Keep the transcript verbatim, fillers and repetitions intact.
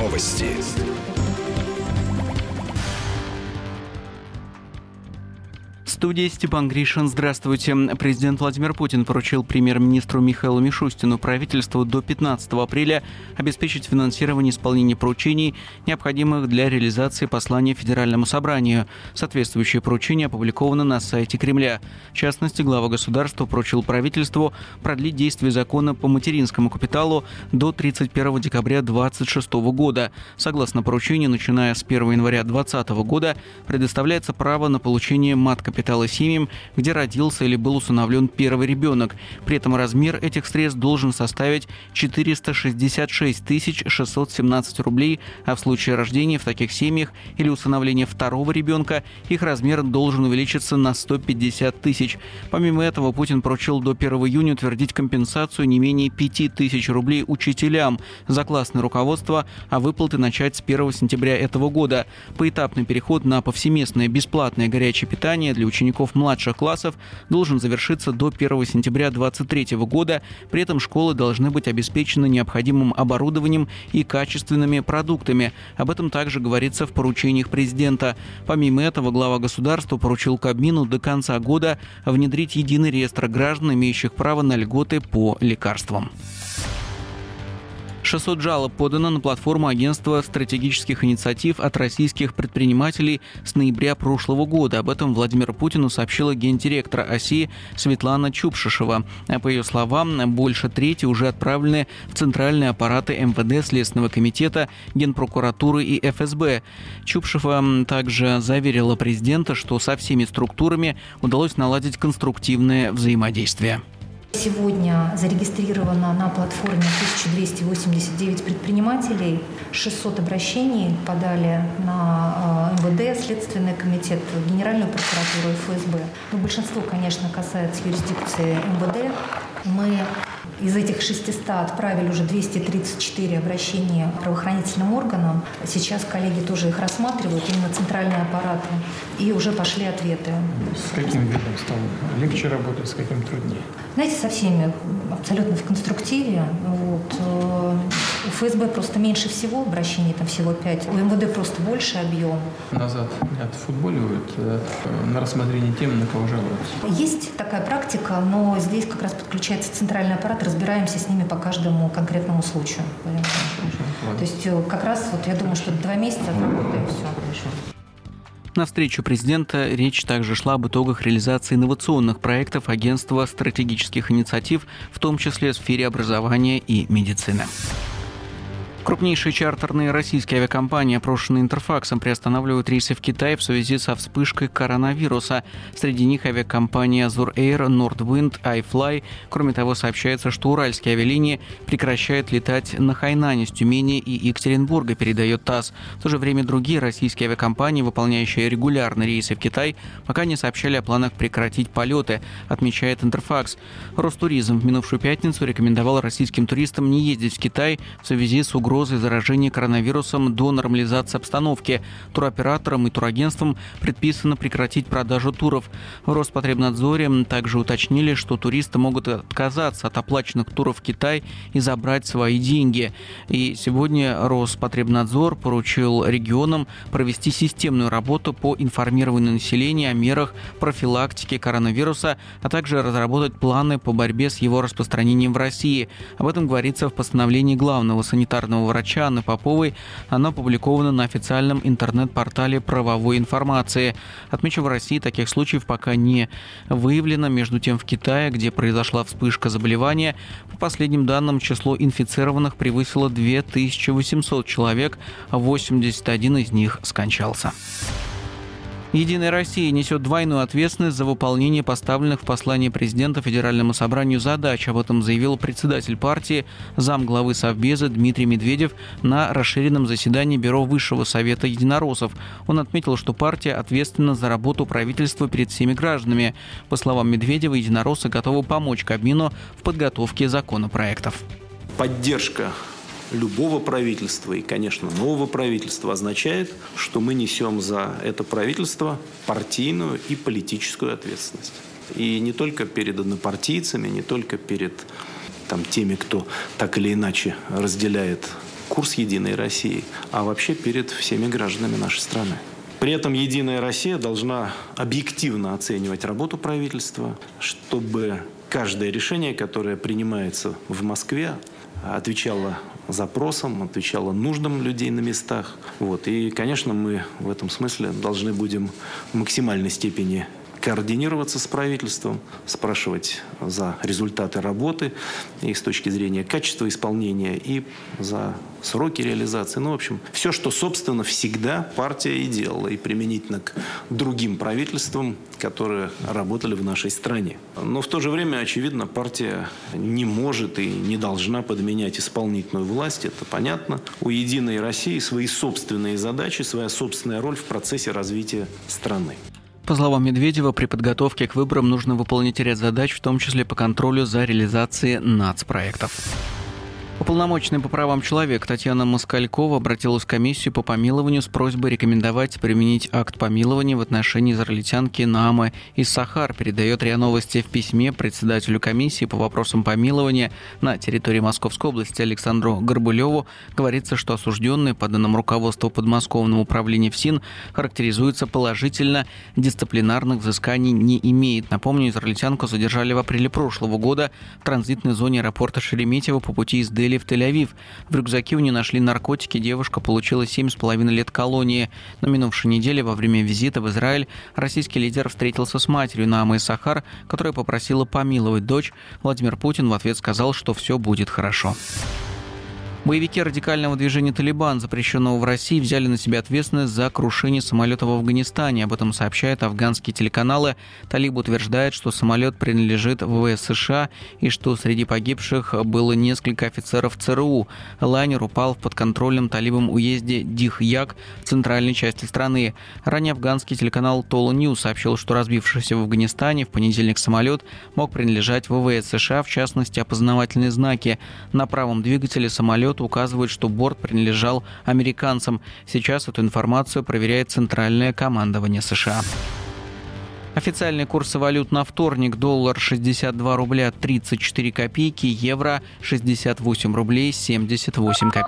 Новости. В студии Степан Гришин. Здравствуйте. Президент Владимир Путин поручил премьер-министру Михаилу Мишустину правительству до пятнадцатого апреля обеспечить финансирование исполнения поручений, необходимых для реализации послания Федеральному собранию. Соответствующее поручение опубликовано на сайте Кремля. В частности, глава государства поручил правительству продлить действие закона по материнскому капиталу до тридцать первого декабря две тысячи двадцать шестого года. Согласно поручению, начиная с первого января две тысячи двадцатого года предоставляется право на получение мат-капитала семьям, где родился или был усыновлен первый ребенок. При этом размер этих средств должен составить четыреста шестьдесят шесть тысяч шестьсот семнадцать рублей, а в случае рождения в таких семьях или усыновления второго ребенка их размер должен увеличиться на сто пятьдесят тысяч. Помимо этого, Путин поручил до первого июня утвердить компенсацию не менее пяти тысяч рублей учителям за классное руководство, а выплаты начать с первого сентября этого года. Поэтапный переход на повсеместное бесплатное горячее питание для учеников младших классов должен завершиться до первого сентября две тысячи двадцать третьего года. При этом школы должны быть обеспечены необходимым оборудованием и качественными продуктами. Об этом также говорится в поручениях президента. Помимо этого, глава государства поручил Кабмину до конца года внедрить единый реестр граждан, имеющих право на льготы по лекарствам. шестьсот жалоб подано на платформу Агентства стратегических инициатив от российских предпринимателей с ноября прошлого года. Об этом Владимиру Путину сообщила гендиректор ОСИ Светлана Чупшишева. По ее словам, больше трети уже отправлены в центральные аппараты эм вэ дэ, Следственного комитета, Генпрокуратуры и эф эс бэ. Чупшева также заверила президента, что со всеми структурами удалось наладить конструктивное взаимодействие. Сегодня зарегистрировано на платформе тысяча двести восемьдесят девять предпринимателей, шестьсот обращений подали на эм вэ дэ, Следственный комитет, Генеральную прокуратуру, эф эс бэ. Но большинство, конечно, касается юрисдикции эм вэ дэ. Мы из этих шестисот отправили уже двести тридцать четыре обращения правоохранительным органам. Сейчас коллеги тоже их рассматривают, именно центральные аппараты, и уже пошли ответы. С каким ведомством легче работать, с каким труднее? Знаете, со всеми абсолютно в конструктиве. Вот. У эф эс бэ просто меньше всего обращений, там всего пять. У эм вэ дэ просто больше объем. Назад не отфутболивают, а на рассмотрение тем, на кого жалуются. Есть такая практика, но здесь как раз подключается центральный аппарат, разбираемся с ними по каждому конкретному случаю. То есть как раз вот я думаю, что два месяца отработаем, все. Хорошо. На встречу президента речь также шла об итогах реализации инновационных проектов Агентства стратегических инициатив, в том числе в сфере образования и медицины. Крупнейшие чартерные российские авиакомпании, опрошенные Интерфаксом, приостанавливают рейсы в Китай в связи со вспышкой коронавируса. Среди них авиакомпании Azur Air, Nordwind, iFly. Кроме того, сообщается, что уральские авиалинии прекращают летать на Хайнань из Тюмени и Екатеринбурга, передает ТАСС. В то же время другие российские авиакомпании, выполняющие регулярные рейсы в Китай, пока не сообщали о планах прекратить полеты, отмечает Интерфакс. Ростуризм в минувшую пятницу рекомендовал российским туристам не ездить в Китай в связи с угрозой заражения коронавирусом до нормализации обстановки. Туроператорам и турагентствам предписано прекратить продажу туров. В Роспотребнадзоре также уточнили, что туристы могут отказаться от оплаченных туров в Китай и забрать свои деньги. И сегодня Роспотребнадзор поручил регионам провести системную работу по информированию населения о мерах профилактики коронавируса, а также разработать планы по борьбе с его распространением в России. Об этом говорится в постановлении главного санитарного врача Анны Поповой. Оно опубликовано на официальном интернет-портале правовой информации. Отмечу, в России таких случаев пока не выявлено. Между тем, в Китае, где произошла вспышка заболевания, по последним данным, число инфицированных превысило две тысячи восемьсот человек, а восемьдесят один из них скончался. «Единая Россия» несет двойную ответственность за выполнение поставленных в послании президента Федеральному собранию задач. Об этом заявил председатель партии, замглавы Совбеза Дмитрий Медведев на расширенном заседании Бюро Высшего Совета единороссов. Он отметил, что партия ответственна за работу правительства перед всеми гражданами. По словам Медведева, единороссы готовы помочь Кабмину в подготовке законопроектов. Поддержка любого правительства и, конечно, нового правительства означает, что мы несем за это правительство партийную и политическую ответственность. И не только перед однопартийцами, не только перед там, теми, кто так или иначе разделяет курс «Единой России», а вообще перед всеми гражданами нашей страны. При этом «Единая Россия» должна объективно оценивать работу правительства, чтобы каждое решение, которое принимается в Москве, отвечало запросам, отвечало нуждам людей на местах. Вот. И, конечно, мы в этом смысле должны будем в максимальной степени координироваться с правительством, спрашивать за результаты работы и с точки зрения качества исполнения, и за сроки реализации. Ну, в общем, все, что, собственно, всегда партия и делала, и применительно к другим правительствам, которые работали в нашей стране. Но в то же время, очевидно, партия не может и не должна подменять исполнительную власть, это понятно. У «Единой России» свои собственные задачи, своя собственная роль в процессе развития страны. По словам Медведева, при подготовке к выборам нужно выполнить ряд задач, в том числе по контролю за реализацией нацпроектов. Уполномоченная по правам человека Татьяна Москалькова обратилась в комиссию по помилованию с просьбой рекомендовать применить акт помилования в отношении израильтянки Наамы из Сахар, передает РИА Новости в письме председателю комиссии по вопросам помилования на территории Московской области Александру Горбулеву. Говорится, что осужденные, по данным руководства подмосковного управления ФСИН, характеризуются положительно, дисциплинарных взысканий не имеет. Напомню, израильтянку задержали в апреле прошлого года в транзитной зоне аэропорта Шереметьево по пути из Дели в Тель-Авив. В рюкзаке у нее нашли наркотики, девушка получила семь с половиной лет колонии. На минувшей неделе во время визита в Израиль российский лидер встретился с матерью Наамы из Сахар, которая попросила помиловать дочь. Владимир Путин в ответ сказал, что все будет хорошо. Боевики радикального движения «Талибан», запрещенного в России, взяли на себя ответственность за крушение самолета в Афганистане. Об этом сообщают афганские телеканалы. Талиб утверждает, что самолет принадлежит ВВС США и что среди погибших было несколько офицеров ЦРУ. Лайнер упал в подконтрольном талибам уезде Дих-Як в центральной части страны. Ранее афганский телеканал Тола Ньюс сообщил, что разбившийся в Афганистане в понедельник самолет мог принадлежать ВВС США, в частности, опознавательные знаки. На правом двигателе самолета указывают, что борт принадлежал американцам. Сейчас эту информацию проверяет Центральное командование США. Официальные курсы валют на вторник: доллар шестьдесят два рубля тридцать четыре копейки, евро шестьдесят восемь рублей семьдесят восемь копеек.